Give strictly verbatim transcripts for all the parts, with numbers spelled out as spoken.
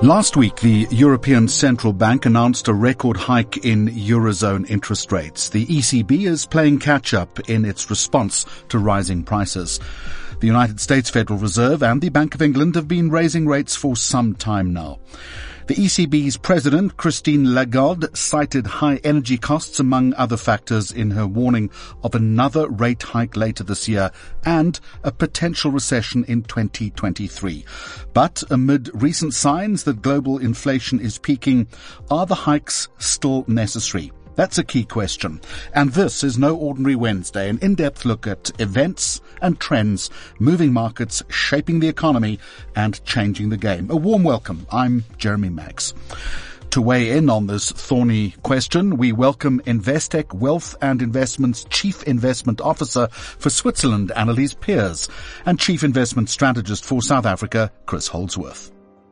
Last week, the European Central Bank announced a record hike in Eurozone interest rates. The E C B is playing catch-up in its response to rising prices. The United States Federal Reserve and the Bank of England have been raising rates for some time now. The E C B's president, Christine Lagarde, cited high energy costs among other factors in her warning of another rate hike later this year and a potential recession in twenty twenty-three. But amid recent signs that global inflation is peaking, are the hikes still necessary? That's a key question. And this is No Ordinary Wednesday, an in-depth look at events and trends, moving markets, shaping the economy and changing the game. A warm welcome. I'm Jeremy Maggs. To weigh in on this thorny question, we welcome Investec Wealth and Investments Chief Investment Officer for Switzerland, Annelies Peers, and Chief Investment Strategist for South Africa, Chris Holdsworth.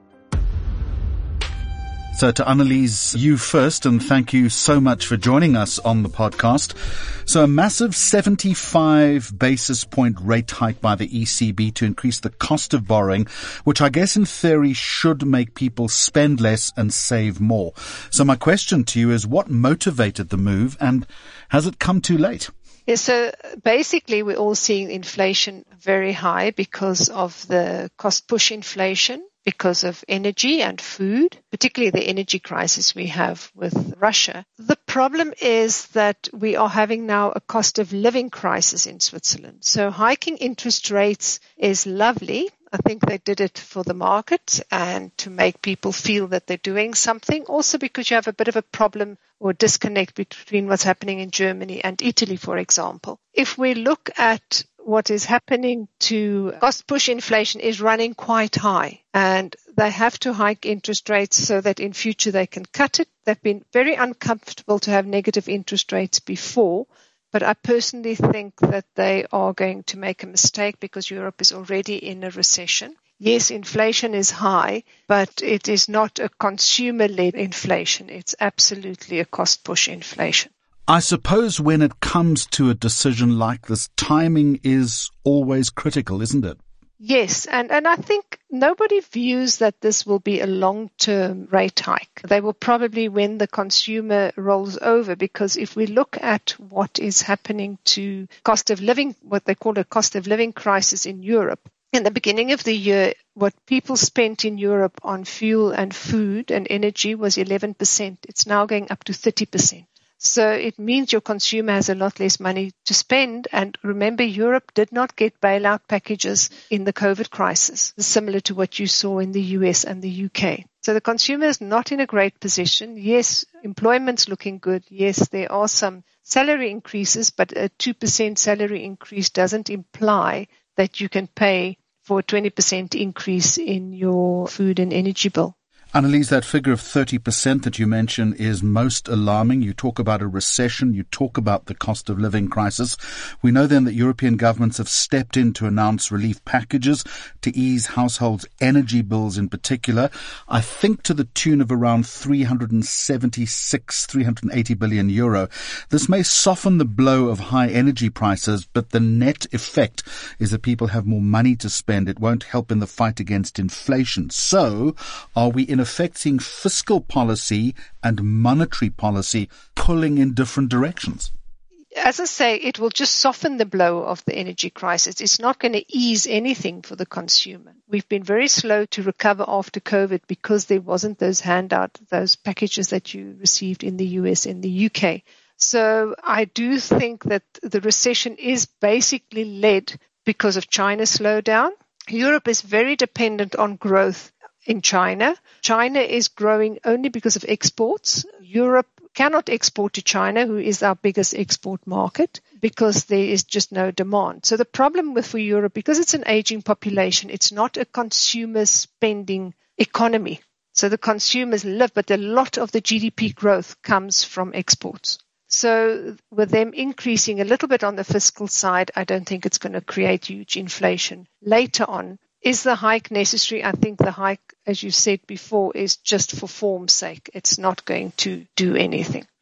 So to Annelies, you first, and thank you so much for joining us on the podcast. So a massive seventy-five basis point rate hike by the E C B to increase the cost of borrowing, which I guess in theory should make people spend less and save more. So my question to you is, what motivated the move, and has it come too late? Yeah, so basically we're all seeing inflation very high because of the cost push inflation, because of energy and food, particularly the energy crisis we have with Russia. The problem is that we are having now a cost of living crisis in Switzerland. So hiking interest rates is lovely. I think they did it for the market and to make people feel that they're doing something. Also because you have a bit of a problem or disconnect between what's happening in Germany and Italy, for example. If we look at what is happening to cost push inflation is running quite high, and they have to hike interest rates so that in future they can cut it. They've been very uncomfortable to have negative interest rates before, but I personally think that they are going to make a mistake because Europe is already in a recession. Yes, inflation is high, but it is not a consumer-led inflation. It's absolutely a cost-push inflation. I suppose when it comes to a decision like this, timing is always critical, isn't it? Yes, and, and I think nobody views that this will be a long-term rate hike. They will probably when the consumer rolls over, because if we look at what is happening to cost of living, what they call a cost of living crisis in Europe, in the beginning of the year, what people spent in Europe on fuel and food and energy was eleven percent. It's now going up to thirty percent. So it means your consumer has a lot less money to spend. And remember, Europe did not get bailout packages in the COVID crisis, similar to what you saw in the U S and the U K. So the consumer is not in a great position. Yes, employment's looking good. Yes, there are some salary increases, but a two percent salary increase doesn't imply that you can pay for a twenty percent increase in your food and energy bill. Annelies, that figure of thirty percent that you mentioned is most alarming. You talk about a recession. You talk about the cost of living crisis. We know then that European governments have stepped in to announce relief packages to ease households' energy bills in particular. I think to the tune of around three hundred seventy-six, three hundred eighty billion euro. This may soften the blow of high energy prices, but the net effect is that people have more money to spend. It won't help in the fight against inflation. So are we in affecting fiscal policy and monetary policy pulling in different directions? As I say, it will just soften the blow of the energy crisis. It's not going to ease anything for the consumer. We've been very slow to recover after COVID because there wasn't those handout, those packages that you received in the U S and the U K. So I do think that the recession is basically led because of China's slowdown. Europe is very dependent on growth in China. China is growing only because of exports. Europe cannot export to China, who is our biggest export market, because there is just no demand. So the problem with for Europe, because it's an aging population, it's not a consumer spending economy. So the consumers live, but a lot of the G D P growth comes from exports. So with them increasing a little bit on the fiscal side, I don't think it's going to create huge inflation later on. Is the hike necessary? I think the hike, as you said before, is just for form's sake. It's not going to do anything.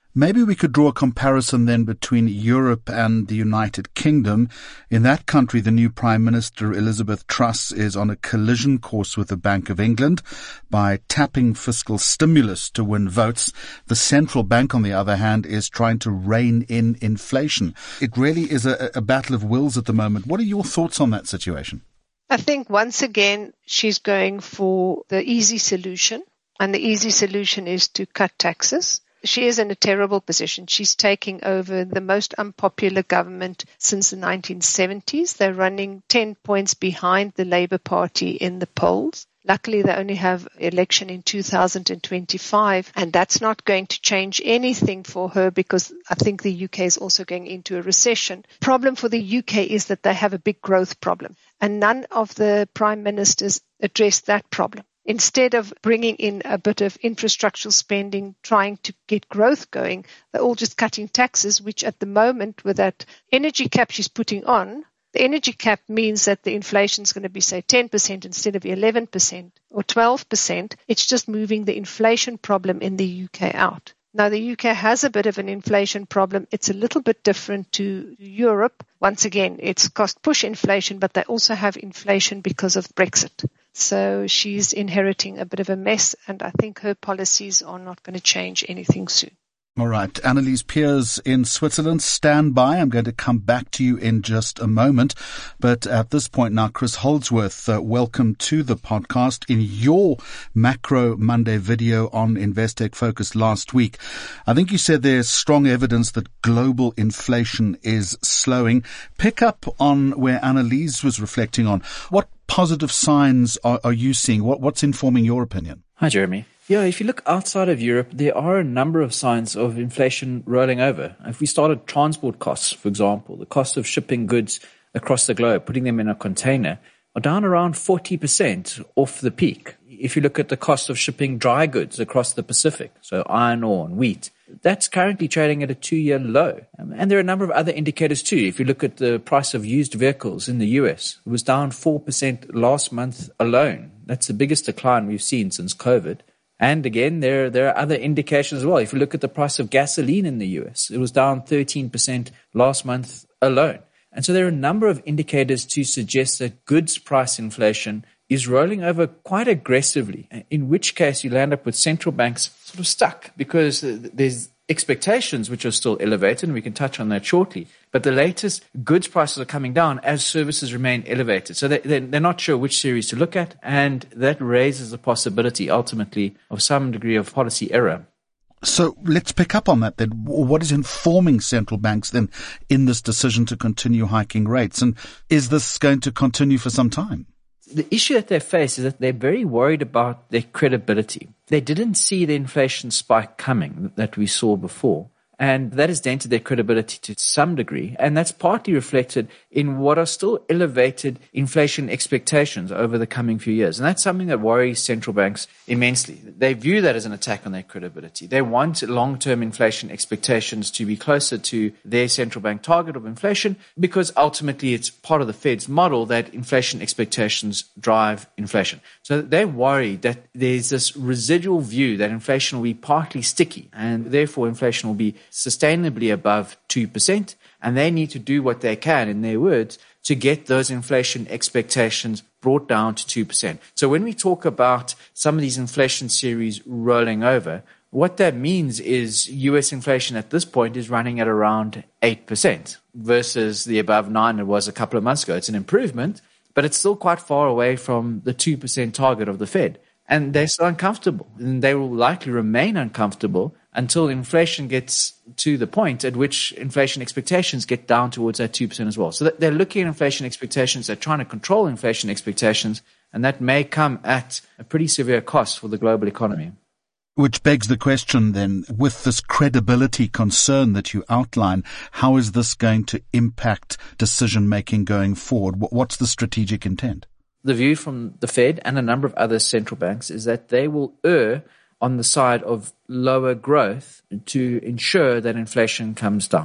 Maybe we could draw a comparison then between Europe and the United Kingdom. In that country, the new Prime Minister, Elizabeth Truss, is on a collision course with the Bank of England by tapping fiscal stimulus to win votes. The central bank, on the other hand, is trying to rein in inflation. It really is a, a battle of wills at the moment. What are your thoughts on that situation? I think once again, she's going for the easy solution, and the easy solution is to cut taxes. She is in a terrible position. She's taking over the most unpopular government since the nineteen seventies. They're running ten points behind the Labour Party in the polls. Luckily, they only have election in two thousand twenty-five, and that's not going to change anything for her because I think the U K is also going into a recession. Problem for the U K is that they have a big growth problem, and none of the prime ministers address that problem. Instead of bringing in a bit of infrastructural spending, trying to get growth going, they're all just cutting taxes, which at the moment with that energy cap she's putting on, the energy cap means that the inflation is going to be, say, ten percent instead of eleven percent or twelve percent. It's just moving the inflation problem in the U K out. Now, the U K has a bit of an inflation problem. It's a little bit different to Europe. Once again, it's cost push inflation, but they also have inflation because of Brexit. So she's inheriting a bit of a mess, and I think her policies are not going to change anything soon. All right. Annelies Peers in Switzerland, stand by. I'm going to come back to you in just a moment. But at this point now, Chris Holdsworth, uh, welcome to the podcast. In your Macro Monday video on Investec Focus last week, I think you said there's strong evidence that global inflation is slowing. Pick up on where Annelies was reflecting on. What positive signs are, are you seeing? What, what's informing your opinion? Hi, Jeremy. Yeah, if you look outside of Europe, there are a number of signs of inflation rolling over. If we started transport costs, for example, the cost of shipping goods across the globe, putting them in a container, are down around forty percent off the peak. If you look at the cost of shipping dry goods across the Pacific, so iron ore and wheat, that's currently trading at a two-year low. And there are a number of other indicators too. If you look at the price of used vehicles in the U S, it was down four percent last month alone. That's the biggest decline we've seen since COVID. And again, there, there are other indications as well. If you look at the price of gasoline in the U S, it was down thirteen percent last month alone. And so there are a number of indicators to suggest that goods price inflation is rolling over quite aggressively, in which case you'll end up with central banks sort of stuck because there's expectations which are still elevated, and we can touch on that shortly. But the latest goods prices are coming down as services remain elevated. So they, they're not sure which series to look at, and that raises the possibility ultimately of some degree of policy error. So let's pick up on that then. What is informing central banks then in this decision to continue hiking rates? And is this going to continue for some time? The issue that they face is that they're very worried about their credibility. They didn't see the inflation spike coming that we saw before. And that has dented their credibility to some degree. And that's partly reflected in what are still elevated inflation expectations over the coming few years. And that's something that worries central banks immensely. They view that as an attack on their credibility. They want long-term inflation expectations to be closer to their central bank target of inflation because ultimately it's part of the Fed's model that inflation expectations drive inflation. So they're worried that there's this residual view that inflation will be partly sticky and therefore inflation will be sustainably above two percent, and they need to do what they can, in their words, to get those inflation expectations brought down to two percent. So when we talk about some of these inflation series rolling over, what that means is U S inflation at this point is running at around eight percent versus the above nine it was a couple of months ago. It's an improvement, but it's still quite far away from the two percent target of the Fed. And they're still uncomfortable, and they will likely remain uncomfortable until inflation gets to the point at which inflation expectations get down towards that two percent as well. So they're looking at inflation expectations, they're trying to control inflation expectations, and that may come at a pretty severe cost for the global economy. Which begs the question then, with this credibility concern that you outline, how is this going to impact decision-making going forward? What's the strategic intent? The view from the Fed and a number of other central banks is that they will err on the side of lower growth to ensure that inflation comes down.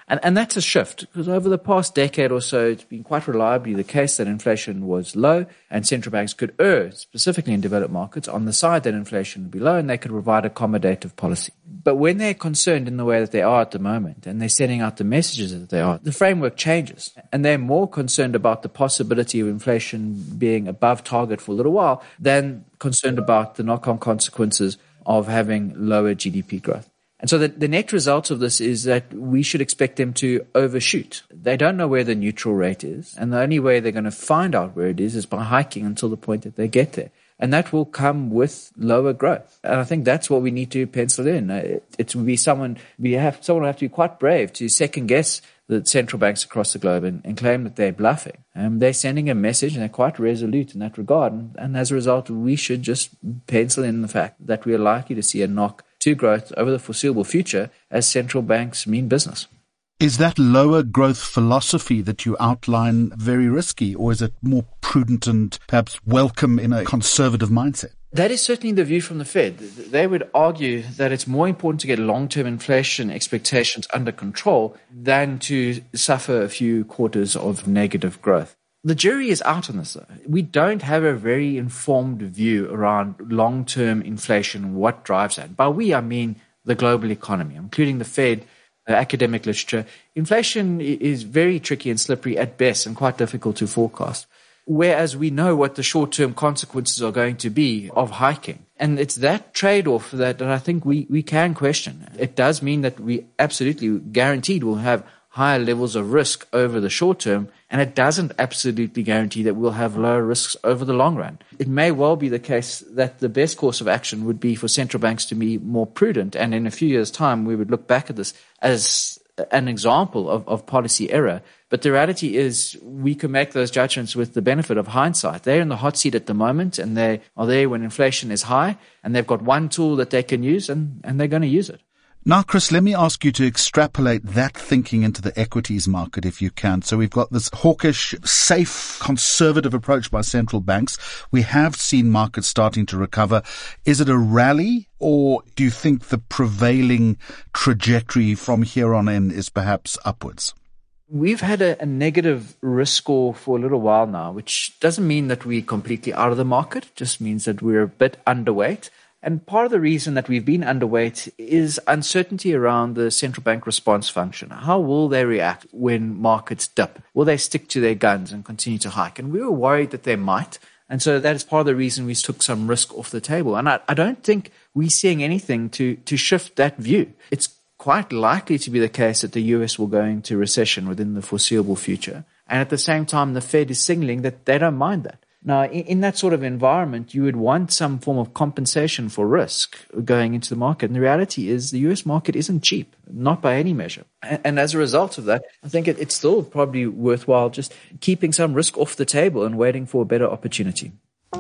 And, and that's a shift, because over the past decade or so, it's been quite reliably the case that inflation was low and central banks could err, specifically in developed markets, on the side that inflation would be low and they could provide accommodative policy. But when they're concerned in the way that they are at the moment and they're sending out the messages that they are, the framework changes. And they're more concerned about the possibility of inflation being above target for a little while than concerned about the knock-on consequences of having lower G D P growth. And so the, the net result of this is that we should expect them to overshoot. They don't know where the neutral rate is, and the only way they're going to find out where it is is by hiking until the point that they get there. And that will come with lower growth. And I think that's what we need to pencil in. It, it will be someone, we have, someone will have to be quite brave to second guess the central banks across the globe and, and claim that they're bluffing. Um, they're sending a message and they're quite resolute in that regard. And, and as a result, we should just pencil in the fact that we are likely to see a knock to growth over the foreseeable future as central banks mean business. Is that lower growth philosophy that you outline very risky, or is it more prudent and perhaps welcome in a conservative mindset? That is certainly the view from the Fed. They would argue that it's more important to get long-term inflation expectations under control than to suffer a few quarters of negative growth. The jury is out on this, though. We don't have a very informed view around long-term inflation, what drives that. By we, I mean the global economy, including the Fed, uh, academic literature. Inflation is very tricky and slippery at best and quite difficult to forecast, whereas we know what the short-term consequences are going to be of hiking. And it's that trade-off that, that I think we, we can question. It does mean that we absolutely guaranteed will have higher levels of risk over the short term, and it doesn't absolutely guarantee that we'll have lower risks over the long run. It may well be the case that the best course of action would be for central banks to be more prudent, and in a few years' time we would look back at this as an example of, of policy error. But the reality is we can make those judgments with the benefit of hindsight. They're in the hot seat at the moment, and they are there when inflation is high, and they've got one tool that they can use, and, and they're going to use it. Now, Chris, let me ask you to extrapolate that thinking into the equities market if you can. So we've got this hawkish, safe, conservative approach by central banks. We have seen markets starting to recover. Is it a rally, or do you think the prevailing trajectory from here on in is perhaps upwards? We've had a, a negative risk score for a little while now, which doesn't mean that we're completely out of the market. It just means that we're a bit underweight. And part of the reason that we've been underweight is uncertainty around the central bank response function. How will they react when markets dip? Will they stick to their guns and continue to hike? And we were worried that they might. And so that is part of the reason we took some risk off the table. And I, I don't think we're seeing anything to, to shift that view. It's quite likely to be the case that the U S will go into recession within the foreseeable future. And at the same time, the Fed is signaling that they don't mind that. Now, in that sort of environment, you would want some form of compensation for risk going into the market. And the reality is the U S market isn't cheap, not by any measure. And as a result of that, I think it's still probably worthwhile just keeping some risk off the table and waiting for a better opportunity.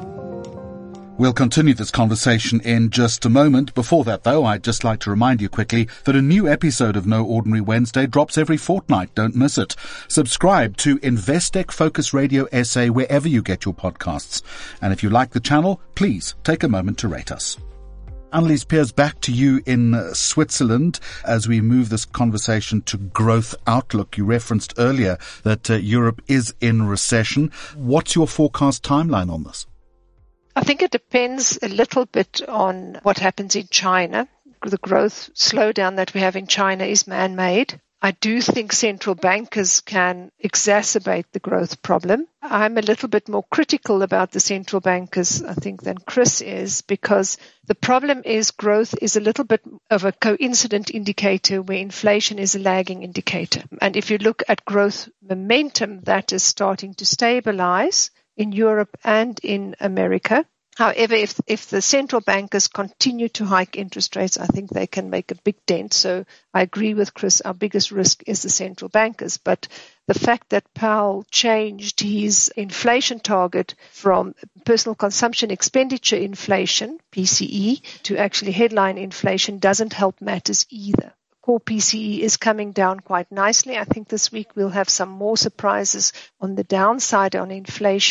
We'll continue this conversation in just a moment. Before that, though, I'd just like to remind you quickly that a new episode of No Ordinary Wednesday drops every fortnight. Don't miss it. Subscribe to Investec Focus Radio S A wherever you get your podcasts. And if you like the channel, please take a moment to rate us. Annelies Peers, back to you in Switzerland as we move this conversation to growth outlook. You referenced earlier that uh, Europe is in recession. What's your forecast timeline on this? I think it depends a little bit on what happens in China. The growth slowdown that we have in China is man-made. I do think central bankers can exacerbate the growth problem. I'm a little bit more critical about the central bankers, I think, than Chris is, because the problem is growth is a little bit of a coincident indicator where inflation is a lagging indicator. And if you look at growth momentum, that is starting to stabilize in Europe and in America. However, if if the central bankers continue to hike interest rates, I think they can make a big dent. So I agree with Chris, our biggest risk is the central bankers. But the fact that Powell changed his inflation target from personal consumption expenditure inflation, P C E, to actually headline inflation doesn't help matters either. Core P C E is coming down quite nicely. I think this week we'll have some more surprises on the downside on inflation.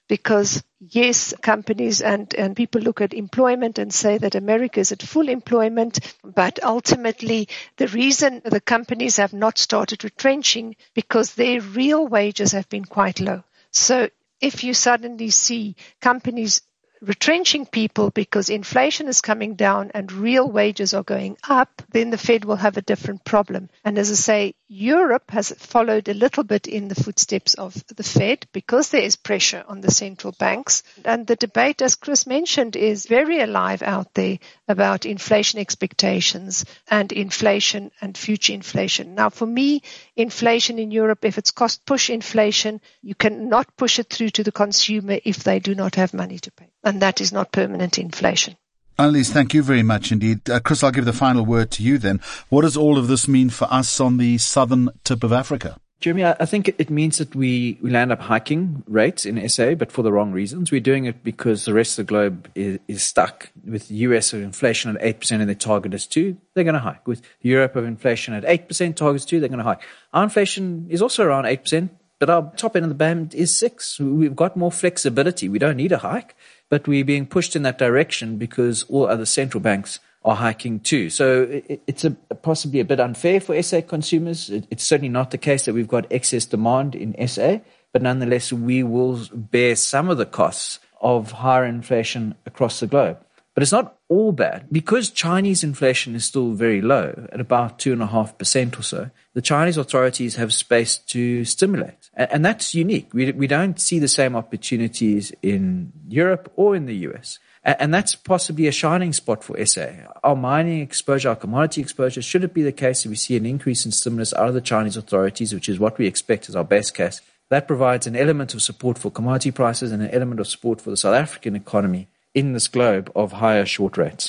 because yes, companies and, and people look at employment and say that America is at full employment, but ultimately the reason the companies have not started retrenching because their real wages have been quite low. So if you suddenly see companies retrenching people because inflation is coming down and real wages are going up, then the Fed will have a different problem. And as I say, Europe has followed a little bit in the footsteps of the Fed because there is pressure on the central banks. And the debate, as Chris mentioned, is very alive out there about inflation expectations and inflation and future inflation. Now, for me, inflation in Europe, if it's cost push inflation, you cannot push it through to the consumer if they do not have money to pay. And that is not permanent inflation. Annelies, thank you very much indeed. Uh, Chris, I'll give the final word to you then. What does all of this mean for us on the southern tip of Africa? Jeremy, I think it means that we, we land up hiking rates in S A, but for the wrong reasons. We're doing it because the rest of the globe is, is stuck. With the U S of inflation at eight percent and their target is two, they're going to hike. With Europe of inflation at eight percent, target is two, they're going to hike. Our inflation is also around eight percent, but our top end of the band is six. We've got more flexibility. We don't need a hike, but we're being pushed in that direction because all other central banks are hiking too. So it's a, possibly a bit unfair for S A consumers. It's certainly not the case that we've got excess demand in S A, but nonetheless, we will bear some of the costs of higher inflation across the globe. But it's not all bad. Because Chinese inflation is still very low, at about two point five percent or so, the Chinese authorities have space to stimulate. And that's unique. We, we don't see the same opportunities in Europe or in the U S. And that's possibly a shining spot for S A. Our mining exposure, our commodity exposure, should it be the case that we see an increase in stimulus out of the Chinese authorities, which is what we expect as our best case, that provides an element of support for commodity prices and an element of support for the South African economy in this globe of higher short rates.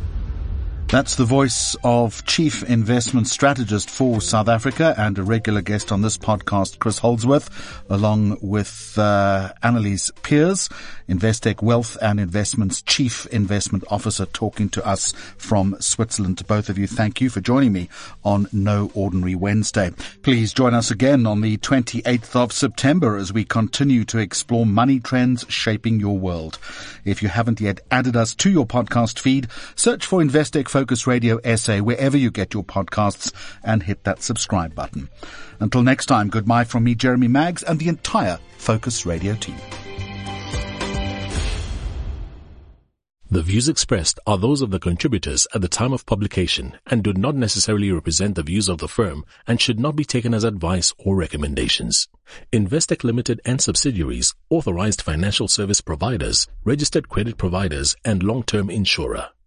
That's the voice of Chief Investment Strategist for South Africa and a regular guest on this podcast, Chris Holdsworth, along with uh, Annelies Peers, Investec Wealth and Investments Chief Investment Officer, talking to us from Switzerland. To both of you, thank you for joining me on No Ordinary Wednesday. Please join us again on the twenty-eighth of September as we continue to explore money trends shaping your world. If you haven't yet added us to your podcast feed, search for Investec Focus Radio S A wherever you get your podcasts and hit that subscribe button. Until next time, goodbye from me, Jeremy Maggs, and the entire Focus Radio team. The views expressed are those of the contributors at the time of publication and do not necessarily represent the views of the firm and should not be taken as advice or recommendations. Investec Limited and subsidiaries, authorized financial service providers, registered credit providers, and long-term insurer.